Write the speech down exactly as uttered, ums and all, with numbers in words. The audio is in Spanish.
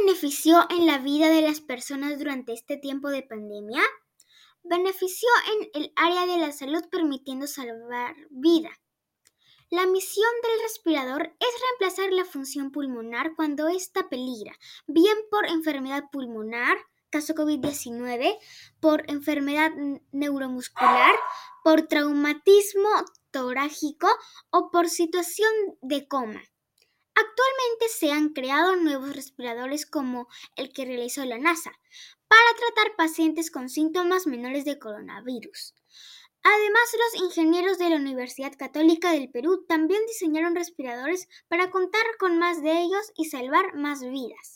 benefició en la vida de las personas durante este tiempo de pandemia? Benefició en el área de la salud permitiendo salvar vida. La misión del respirador es reemplazar la función pulmonar cuando ésta peligra, bien por enfermedad pulmonar, caso COVID diecinueve, por enfermedad neuromuscular, por traumatismo torácico o por situación de coma. Actualmente se han creado nuevos respiradores como el que realizó la NASA para tratar pacientes con síntomas menores de coronavirus. Además, los ingenieros de la Universidad Católica del Perú también diseñaron respiradores para contar con más de ellos y salvar más vidas.